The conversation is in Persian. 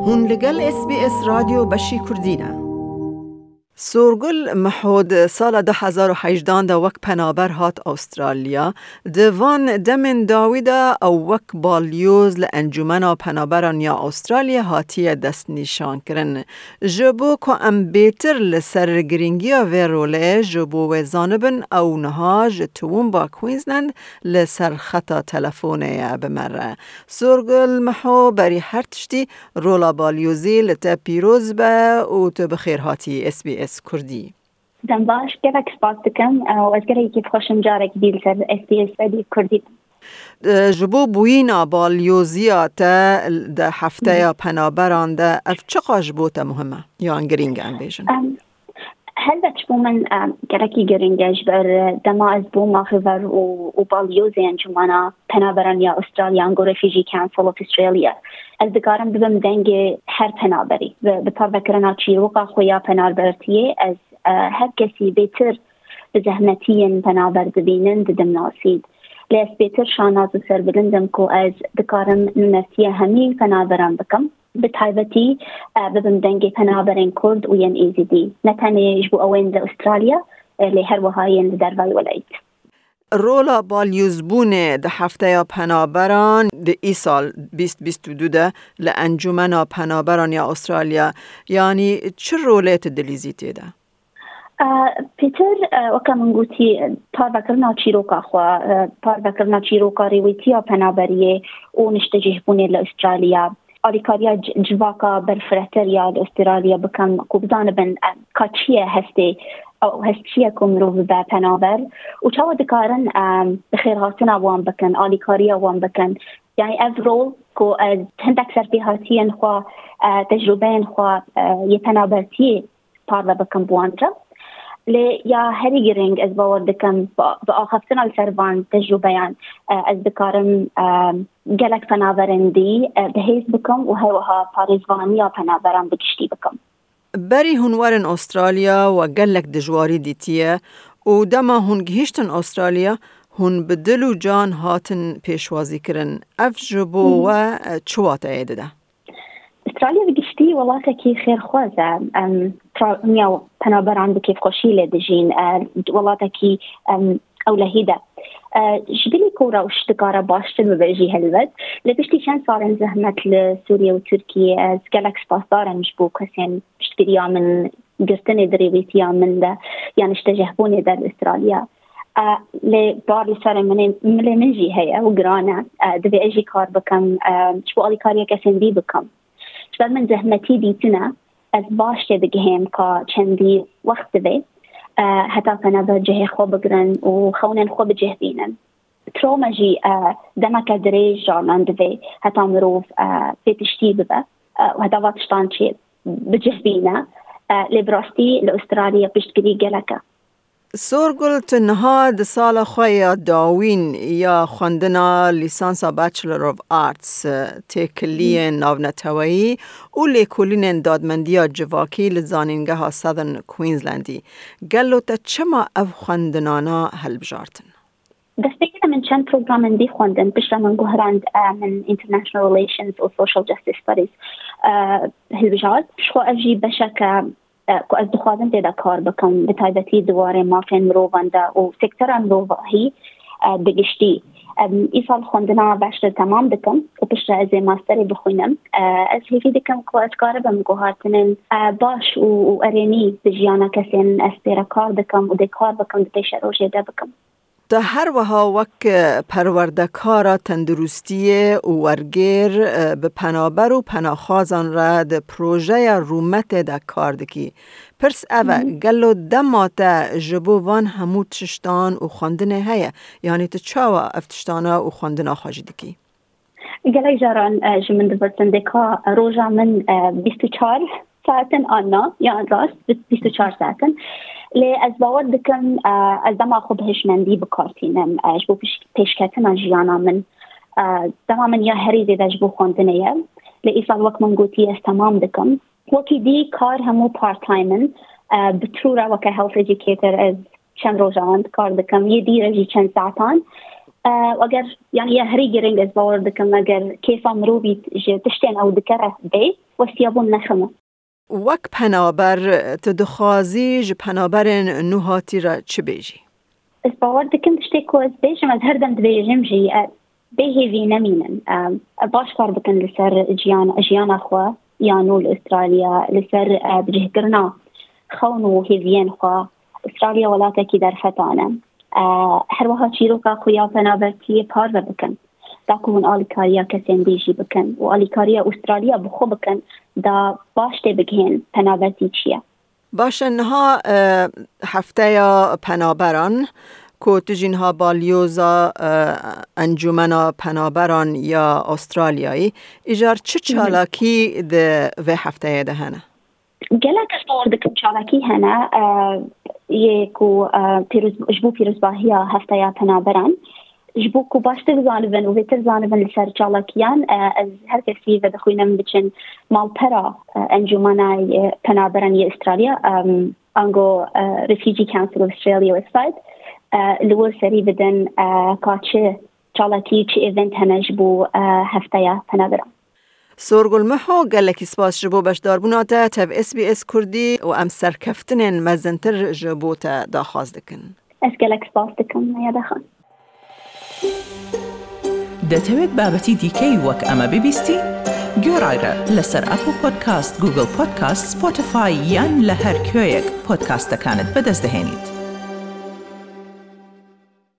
هون لگل SBS رادیو بشی کردینه. سورگل محود سال 2018 دا وک پنابر هات استرالیا دوان دمن داویدا او وک بالیوز لانجمنا پنابران یا استرالیا هاتی دست نشان کرن. جبو که ام بیتر لسر گرینگی و روله جبو و زانبن او نهاج توون با کوینزلند لسر خطا تلفونه بمره. سورگل محو بری هر تشتی رولا بالیوزی لتا پیروز با او تو بخیر هاتی SBS کردی. دم باش گرک سپاس دکم و از گرایی که خوشم جارک دیل سر SBS بدی کردی. جبو بوینا بالیوزیات ده هفته یا پنابران ده اف چقا جبوتا مهمه یا انگرینگ انبیشن؟ هل بو من گرکی گرینگش بر دما از بو ماخور و بالیوزی انجمانا پنابران یا استرالیان گو رفیجی کانسل اف استرالیا. از دکارم ببم دنگ هر پنابری به پاروکرنا چیروقا خویا پنابرتیه از هر کسی بیتر به زحمتین پنابر دبینن دم ناسید. لیس بیتر شاناز سر بلندم کو از دکارم نمسیه همی پنابران بکم. بتایبتی ببم دنگ پنابرین کرد و ین ایزیدی. نتنه جبو اوین در استرالیا لی هر وهاین در وای ولایت. رولا بالیوزبونه ده هفته یا پنابران ده ای سال 2022 ده لانجمنا پنابران یا استرالیا یعنی چه رولیت دلیزیتی ده؟ پیتر وکا من گوتی پاروکرنا چیروکا خواه پاروکرنا چیروکا ریویتی یا پنابریه و نشتجه بونه لأسترالیا آلیکاریا جواکا برفرهتر یا لأسترالیا بکن کوبزان بن کچیه هسته او هستشیه کمرو به پنابر و چاو دکارن بخیرهاتنا وان بکن آلیکاریا وان بکن یعنی افرول کو از هندک سرپیهاتین خواه تجربین خواه یه پنابرتی پارو بکن بوانجا لی یا هری گرینگ از باور دکم با آخفتنا لسروان تجربیان از دکارم گلک پنابرندی بهیز بکم و هوا پارزوانی یا پنابران بگشتی بکم. بری هنوارن استرالیا و گلک دجواری دیتیه و دما هن گهشتن استرالیا هن بدل و جان هاتن پیشوازی کرن افجبو و چوات ایده ده؟ استرالیا بگشتی ولاته کی خیر خوازه نیا پنابران بکیف خوشیله دجین ولاته کی اولهیده جبلی کورا وش دکارا باشتر ببیجی هلوت لبشتی چند سالن زحمت لسوریا و ترکیه از گلکس پاسدارن جبو کسین بشتگیریا من گرتن دریویتیا من ده یعنی اشتجهبونی در استرالیا لبار لسر من جی هیا و گرانه دبی اجی کار بکم جبو آلی کاریا کسین دی بکم جبال من زحمتی دیتنا از باشته بگهیم که چندی وقت بی حتی پنابر جه خوب بگرن و خونن خوب جه بینن. تروما جی دمک دریج جارنان دوی حتی مروف پیتشتی ببه و حتی وقتشتان چی بجه بینه لبراستی لأسترالیا بشتگری گلکه. سورگل تنها ده سال خواه داوین یا خوندنا لیسانسا بچلر آف آرتس تکلی ناونتوایی و لیکولین دادمندی جواکی لزانینگه ها سادن کوینزلندی گلو تا چما اف خوندنانا هل بجارتن؟ دسته من چند پروگرام دی خوندن بشتر من گوهرند من International Relations و Social Justice Studies هل بجارت شخو افجی بشکه که از دخوازن تیدا کار بکن به تایبتی دواره مافین مروونده و سکتر مروواهی بگشتی ای سال خوندنا بشتر تمام دکم و پشتر از ماستری بخوینم از هیفی دکم که از کار بمگوهاتنن باش و ارینی بجیانا کسین از تیرا کار دکم و دی کار بکم دی پیش روشه ده بکم تا هر وها وک پروردکارا تندرستی و ورگیر به پنابر و پناخازان را ده پروژه رومت ده کار دکی. پرس اوه گلو دماتا جبو وان همو تشتان و خوندنه هیا یعنی تا چاوا افتشتانا و خوندنا خواجی دکی؟ گلی جاران جمن دبرتن دکا روژا من 24 ساعتن آنا یا راست 24 ساعتن لی از باور دکم از دما خوب هشمندی بکارتینم جبو پیشکتنا جیانا من دما من یا هریزی دا جبو خوندنه یا لی ایسال وقت من گوتی از تمام دکم وکی دی کار همو پارت تایمن بطرورا وکا هلف ایژیکیتر از چند روزاند کار دکم یه دی رجی چند ساعتان وأجر يعني هريجي رينجز باور دكم أجر كيف أمروبي تشتين أو ذكره بي وسيابون نخمه. وک پنابر تدخازی پنابر نوهاتی را چه بیجی؟ از باور دکم تشتی کوز بیجم از هر دم دبیجم جی بهیوی نمینن باش کار بکن لسر جیان أخوة یانو لأسترالیا لسر بجهدرنا خونو هیوین خوا استرالیا ولا تکی در فتانه هر وها چیروکا خویا پنابرتی پار بکن داكون آلیکاریا کسین دیجی بکن و آلیکاریا استرالیا بخو بکن دا باشته بگهن پنابرتی چیه باشه انها هفته یا پنابران که تجینها بالیوزا انجمنا پنابران یا استرالیایی ایجار چه چالاکی ده و هفته ده هنه؟ گلک استوردکم چالاکی هنه یکو جبو پیروزباهی هفته یا پنابران جبو کو باشتر زانبن و ویتر زانبن لسر چالاکیان از هر کسی و دخوینم بچن مالپرا انجمنای پنابرانی استرالیا انگو Refugee Council of Australia website لور سری بدن کاچه چالاکی چه ایونت هنه جبو هفته یا پنابران سورگل محو گلکی سپاس جبو بشدار بوناته تب SBS کردی و ام سرکفتن مزنتر جبو تا داخواز دکن از گلک سپاس دکن یا دخوان دەتەوێت بابەتی دیکەی وەک ئەمە ببیستی؟ گۆڕایرە لەسەر ئەپل پۆدکاست، گوگل پۆدکاست، سپۆتیفای یان لە هەر کوێیەک پۆدکاستەکانت بەدەست دەهێنیت.